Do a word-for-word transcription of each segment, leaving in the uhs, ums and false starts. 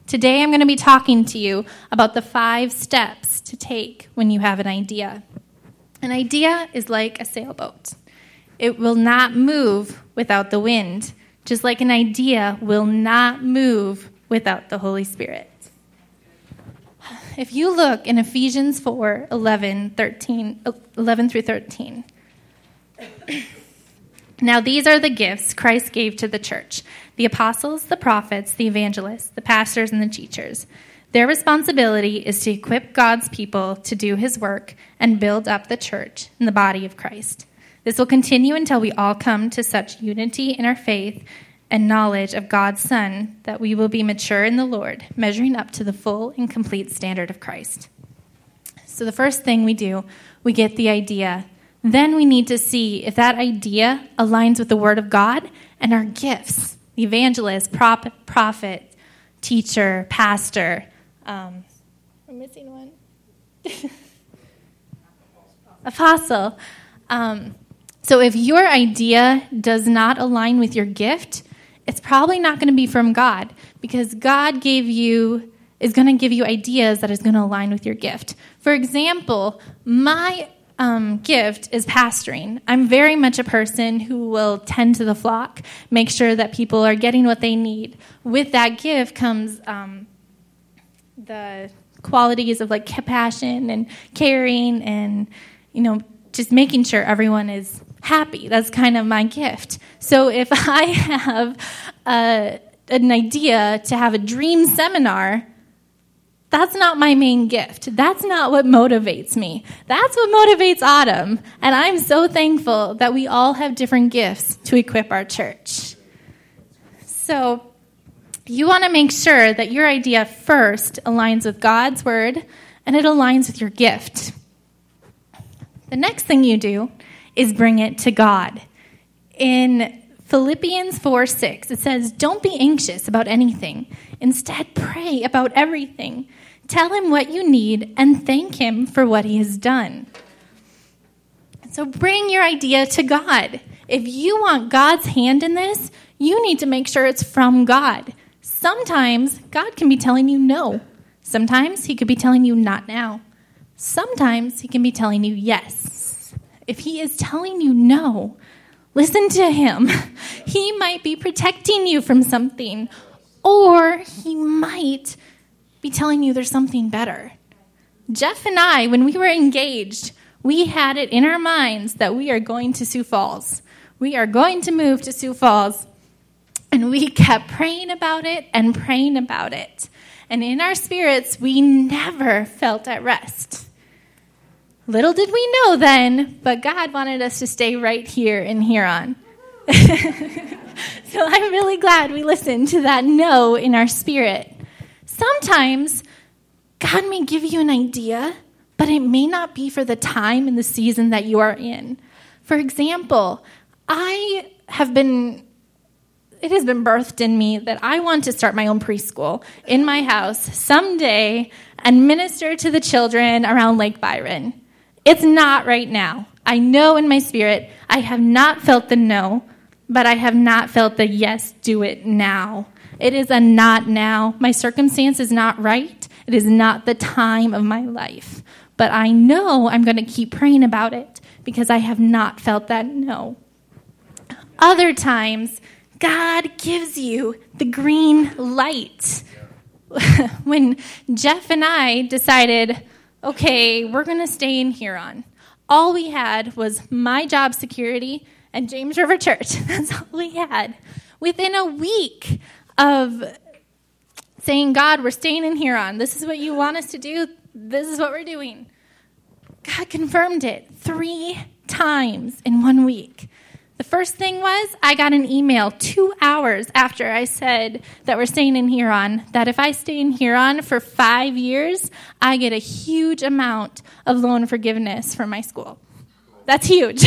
Today I'm going to be talking to you about the five steps to take when you have an idea. An idea is like a sailboat. It will not move without the wind, just like an idea will not move without the Holy Spirit. If you look in Ephesians four, eleven, thirteen, eleven through thirteen. Now these are the gifts Christ gave to the church: the apostles, the prophets, the evangelists, the pastors, and the teachers. Their responsibility is to equip God's people to do his work and build up the church and the body of Christ. This will continue until we all come to such unity in our faith and knowledge of God's Son that we will be mature in the Lord, measuring up to the full and complete standard of Christ. So the first thing we do, we get the idea. Then we need to see if that idea aligns with the Word of God and our gifts: the evangelist, prophet, prophet teacher, pastor. Um, I'm missing one. Apostle. Um, so if your idea does not align with your gift, it's probably not going to be from God, because God gave you is going to give you ideas that is going to align with your gift. For example, my um, gift is pastoring. I'm very much a person who will tend to the flock, make sure that people are getting what they need. With that gift comes um, the qualities of like compassion and caring and, you know, just making sure everyone is happy. That's kind of my gift. So if I have a, an idea to have a dream seminar, that's not my main gift. That's not what motivates me. That's what motivates Autumn. And I'm so thankful that we all have different gifts to equip our church. So you want to make sure that your idea first aligns with God's word and it aligns with your gift. The next thing you do is bring it to God. In Philippians four six, it says, "Don't be anxious about anything. Instead, pray about everything. Tell him what you need and thank him for what he has done." So bring your idea to God. If you want God's hand in this, you need to make sure it's from God. Sometimes God can be telling you no. Sometimes he could be telling you not now. Sometimes he can be telling you yes. If he is telling you no, listen to him. He might be protecting you from something, or he might be telling you there's something better. Jeff and I, when we were engaged, we had it in our minds that we are going to Sioux Falls. We are going to move to Sioux Falls. And we kept praying about it and praying about it. And in our spirits, we never felt at rest. Little did we know then, but God wanted us to stay right here in Huron. So I'm really glad we listened to that no in our spirit. Sometimes God may give you an idea, but it may not be for the time and the season that you are in. For example, I have been, it has been birthed in me that I want to start my own preschool in my house someday and minister to the children around Lake Byron. It's not right now. I know in my spirit, I have not felt the no, but I have not felt the yes, do it now. It is a not now. My circumstance is not right. It is not the time of my life. But I know I'm going to keep praying about it because I have not felt that no. Other times, God gives you the green light. When Jeff and I decided, okay, we're going to stay in Huron, all we had was my job security and James River Church. That's all we had. Within a week of saying, God, we're staying in Huron. This is what you want us to do. This is what we're doing. God confirmed it three times in one week. The first thing was I got an email two hours after I said that we're staying in Huron, that if I stay in Huron for five years, I get a huge amount of loan forgiveness from my school. That's huge.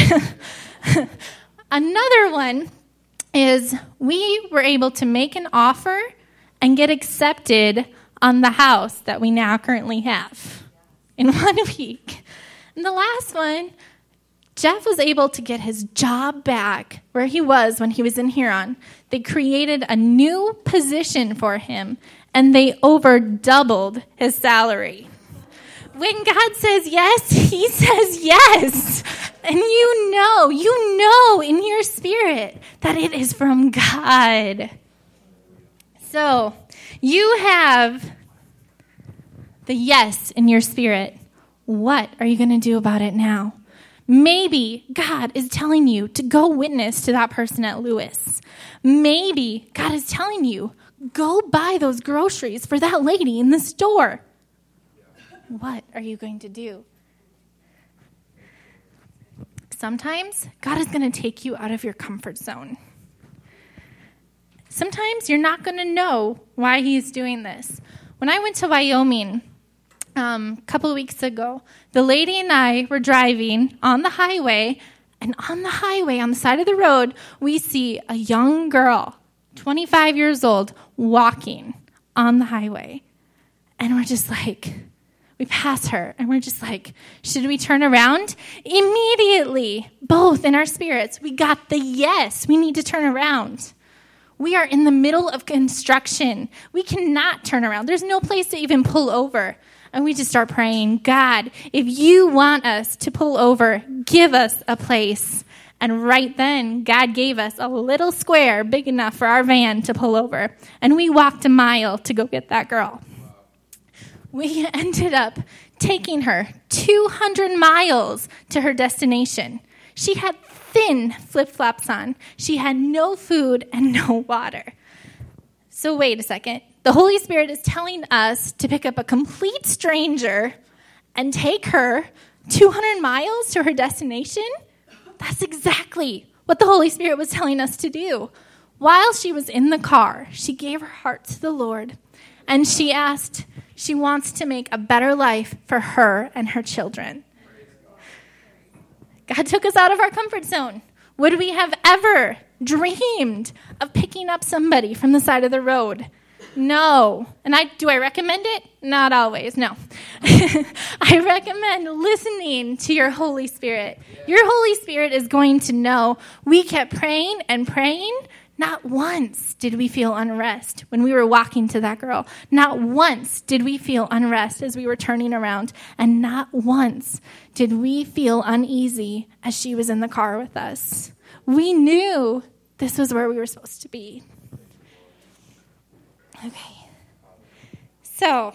Another one is we were able to make an offer and get accepted on the house that we now currently have in one week. And the last one, Jeff was able to get his job back where he was when he was in Huron. They created a new position for him, and they over doubled his salary. When God says yes, he says yes. And you know, you know in your spirit that it is from God. So you have the yes in your spirit. What are you going to do about it now? Maybe God is telling you to go witness to that person at Lewis. Maybe God is telling you, go buy those groceries for that lady in the store. What are you going to do? Sometimes God is going to take you out of your comfort zone. Sometimes you're not going to know why he's doing this. When I went to Wyoming um, a couple of weeks ago, the lady and I were driving on the highway, and on the highway, on the side of the road, we see a young girl, twenty-five years old, walking on the highway. And we're just like, we pass her, and we're just like, should we turn around? Immediately, both in our spirits, we got the yes, we need to turn around. We are in the middle of construction. We cannot turn around. There's no place to even pull over. And we just start praying, God, if you want us to pull over, give us a place. And right then, God gave us a little square big enough for our van to pull over. And we walked a mile to go get that girl. We ended up taking her two hundred miles to her destination. She had thin flip-flops on. She had no food and no water. So wait a second. The Holy Spirit is telling us to pick up a complete stranger and take her two hundred miles to her destination? That's exactly what the Holy Spirit was telling us to do. While she was in the car, she gave her heart to the Lord, and she asked, she wants to make a better life for her and her children. God took us out of our comfort zone. Would we have ever dreamed of picking up somebody from the side of the road? No. And I do I recommend it? Not always, no. I recommend listening to your Holy Spirit. Your Holy Spirit is going to know. We kept praying and praying. Not once did we feel unrest when we were walking to that girl. Not once did we feel unrest as we were turning around. And not once did we feel uneasy as she was in the car with us. We knew this was where we were supposed to be. Okay. So,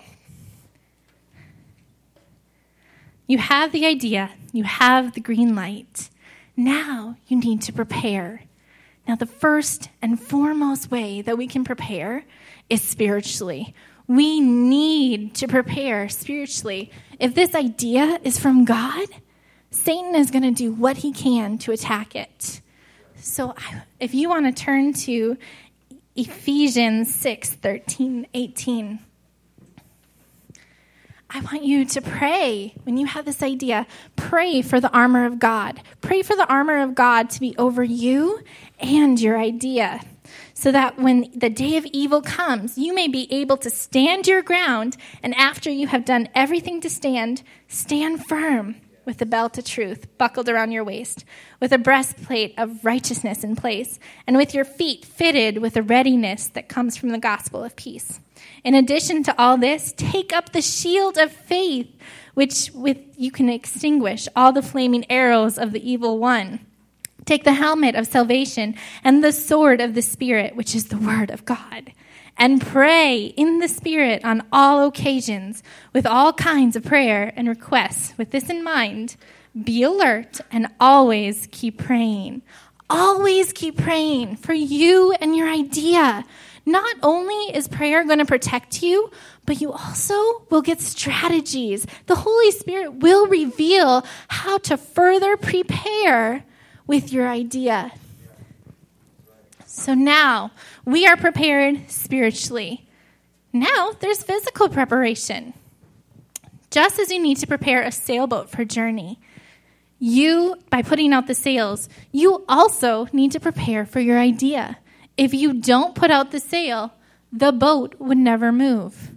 you have the idea. You have the green light. Now you need to prepare. Now, the first and foremost way that we can prepare is spiritually. We need to prepare spiritually. If this idea is from God, Satan is going to do what he can to attack it. So if you want to turn to Ephesians six, thirteen, eighteen, I want you to pray. When you have this idea, pray for the armor of God. Pray for the armor of God to be over you and your idea, so that when the day of evil comes, you may be able to stand your ground, and after you have done everything to stand, stand firm with the belt of truth buckled around your waist, with a breastplate of righteousness in place, and with your feet fitted with the readiness that comes from the gospel of peace. In addition to all this, take up the shield of faith, which with you can extinguish all the flaming arrows of the evil one. Take the helmet of salvation and the sword of the Spirit, which is the word of God, and pray in the Spirit on all occasions with all kinds of prayer and requests. With this in mind, be alert and always keep praying. Always keep praying for you and your idea. Not only is prayer going to protect you, but you also will get strategies. The Holy Spirit will reveal how to further prepare with your idea. So now we are prepared spiritually. Now there's physical preparation. Just as you need to prepare a sailboat for a journey, you, by putting out the sails, you also need to prepare for your idea. If you don't put out the sail, the boat would never move.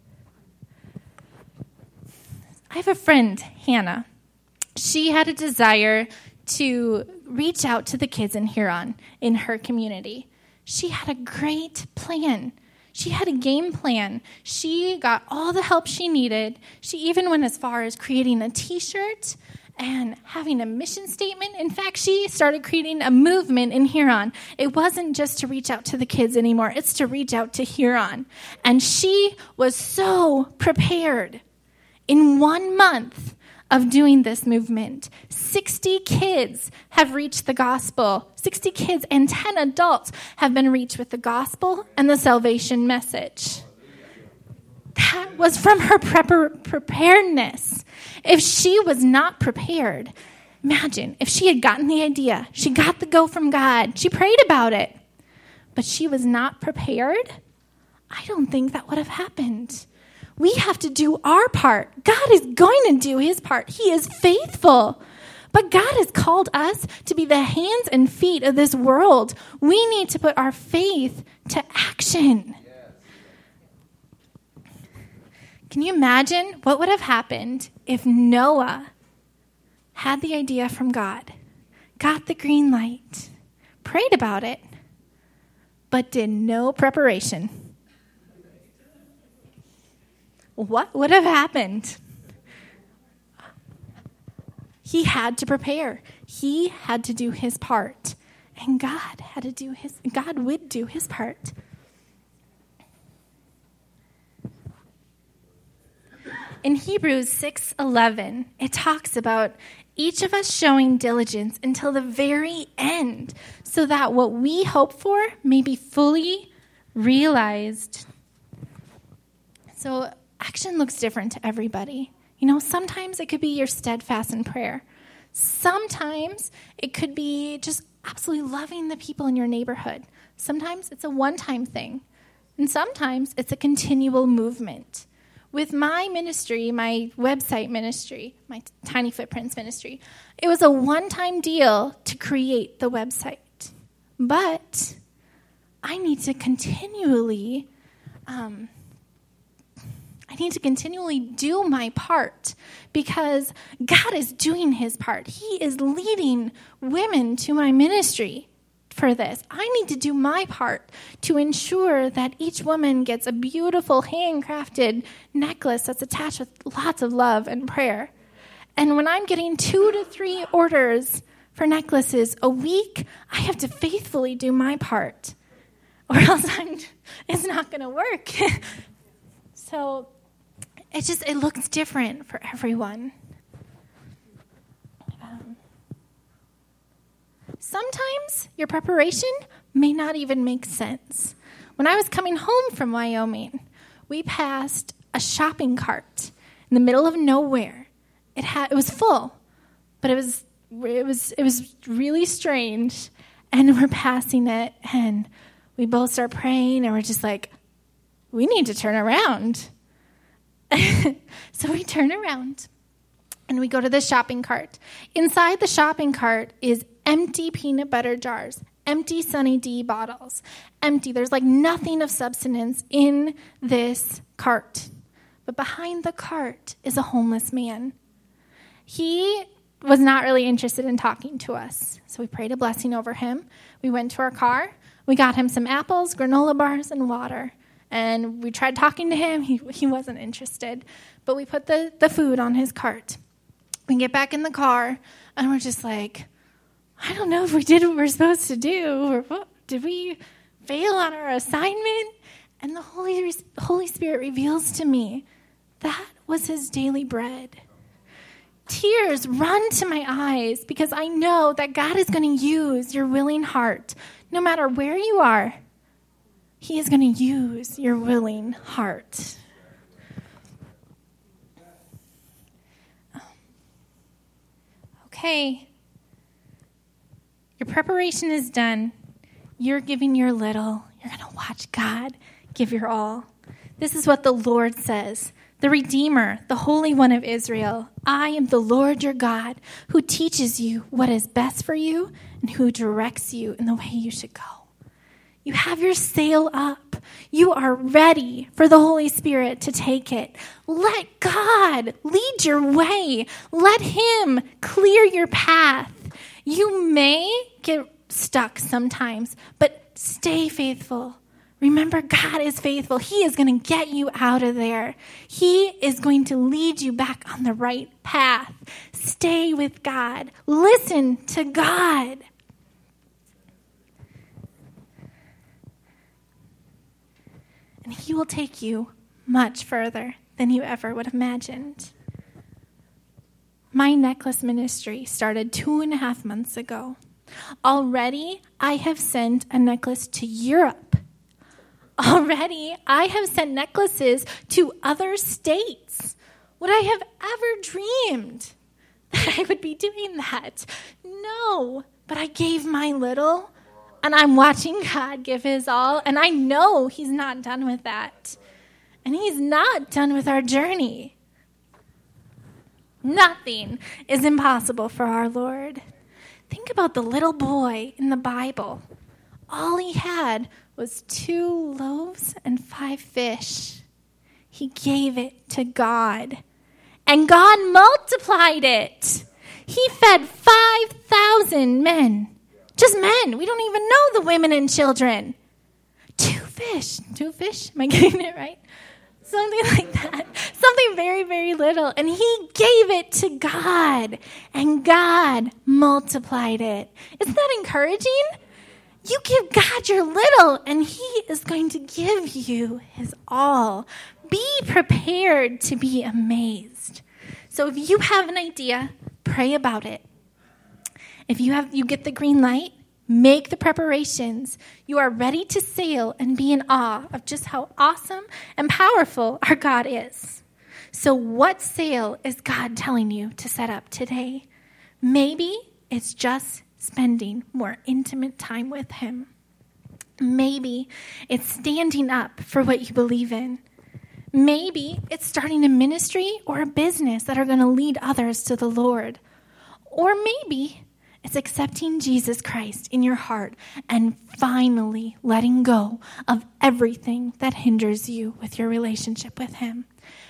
I have a friend, Hannah. She had a desire to reach out to the kids in Huron, in her community. She had a great plan. She had a game plan. She got all the help she needed. She even went as far as creating a t-shirt and having a mission statement. In fact, she started creating a movement in Huron. It wasn't just to reach out to the kids anymore. It's to reach out to Huron. And she was so prepared. In one month of doing this movement, sixty kids have reached the gospel. sixty kids and ten adults have been reached with the gospel and the salvation message. That was from her prepar- preparedness. If she was not prepared, imagine if she had gotten the idea, she got the go from God, she prayed about it, but she was not prepared, I don't think that would have happened. We have to do our part. God is going to do his part. He is faithful. But God has called us to be the hands and feet of this world. We need to put our faith to action. Can you imagine what would have happened if Noah had the idea from God, got the green light, prayed about it, but did no preparation? What would have happened? He had to prepare. He had to do his part. And God had to do his, God would do his part. In Hebrews six eleven, it talks about each of us showing diligence until the very end, so that what we hope for may be fully realized. So action looks different to everybody. You know, sometimes it could be you're steadfast in prayer. Sometimes it could be just absolutely loving the people in your neighborhood. Sometimes it's a one-time thing. And sometimes it's a continual movement. With my ministry, my website ministry, my Tiny Footprints ministry, it was a one-time deal to create the website. But I need to continually... Um, I need to continually do my part because God is doing his part. He is leading women to my ministry for this. I need to do my part to ensure that each woman gets a beautiful handcrafted necklace that's attached with lots of love and prayer. And when I'm getting two to three orders for necklaces a week, I have to faithfully do my part, or else I'm, it's not going to work. So it just, it looks different for everyone. Um, sometimes your preparation may not even make sense. When I was coming home from Wyoming, we passed a shopping cart in the middle of nowhere. It had, it was full, but it was, it was, it was really strange. And we're passing it, and we both start praying, and we're just like, we need to turn around. So we turn around and we go to the shopping cart. Inside the shopping cart is empty peanut butter jars, empty Sunny D bottles, empty. There's like nothing of substance in this cart. But behind the cart is a homeless man. He was not really interested in talking to us. So we prayed a blessing over him. We went to our car. We got him some apples, granola bars, and water. And we tried talking to him. He he wasn't interested. But we put the, the food on his cart. We get back in the car, and we're just like, I don't know if we did what we're supposed to do. Or what, did we fail on our assignment? And the Holy, Holy Spirit reveals to me that was his daily bread. Tears run to my eyes because I know that God is going to use your willing heart. No matter where you are, he is going to use your willing heart. Okay. Your preparation is done. You're giving your little. You're going to watch God give your all. This is what the Lord says. The Redeemer, the Holy One of Israel. I am the Lord your God who teaches you what is best for you and who directs you in the way you should go. You have your sail up. You are ready for the Holy Spirit to take it. Let God lead your way. Let him clear your path. You may get stuck sometimes, but stay faithful. Remember, God is faithful. He is going to get you out of there. He is going to lead you back on the right path. Stay with God. Listen to God. And he will take you much further than you ever would have imagined. My necklace ministry started two and a half months ago. Already, I have sent a necklace to Europe. Already, I have sent necklaces to other states. Would I have ever dreamed that I would be doing that? No, but I gave my little, and I'm watching God give his all, and I know he's not done with that. And he's not done with our journey. Nothing is impossible for our Lord. Think about the little boy in the Bible. All he had was two loaves and five fish. He gave it to God, and God multiplied it. He fed five thousand men. Just men. We don't even know the women and children. Two fish. Two fish? Am I getting it right? Something like that. Something very, very little. And he gave it to God, and God multiplied it. Isn't that encouraging? You give God your little, and he is going to give you his all. Be prepared to be amazed. So if you have an idea, pray about it. If you have, you get the green light, make the preparations. You are ready to sail and be in awe of just how awesome and powerful our God is. So what sail is God telling you to set up today? Maybe it's just spending more intimate time with him. Maybe it's standing up for what you believe in. Maybe it's starting a ministry or a business that are going to lead others to the Lord. Or maybe it's accepting Jesus Christ in your heart and finally letting go of everything that hinders you with your relationship with him.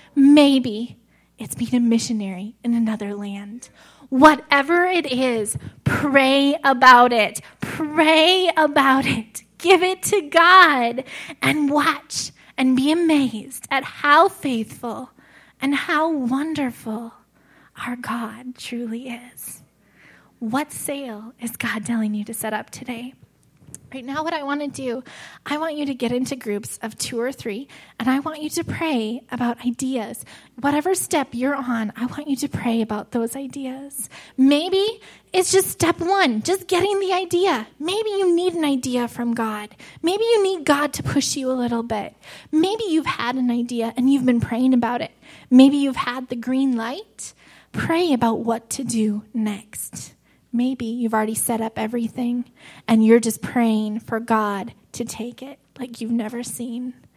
Maybe it's being a missionary in another land. Whatever it is, pray about it. Pray about it. Give it to God and watch and be amazed at how faithful and how wonderful our God truly is. What sail is God telling you to set up today? Right now, what I want to do, I want you to get into groups of two or three, and I want you to pray about ideas. Whatever step you're on, I want you to pray about those ideas. Maybe it's just step one, just getting the idea. Maybe you need an idea from God. Maybe you need God to push you a little bit. Maybe you've had an idea and you've been praying about it. Maybe you've had the green light. Pray about what to do next. Maybe you've already set up everything and you're just praying for God to take it like you've never seen.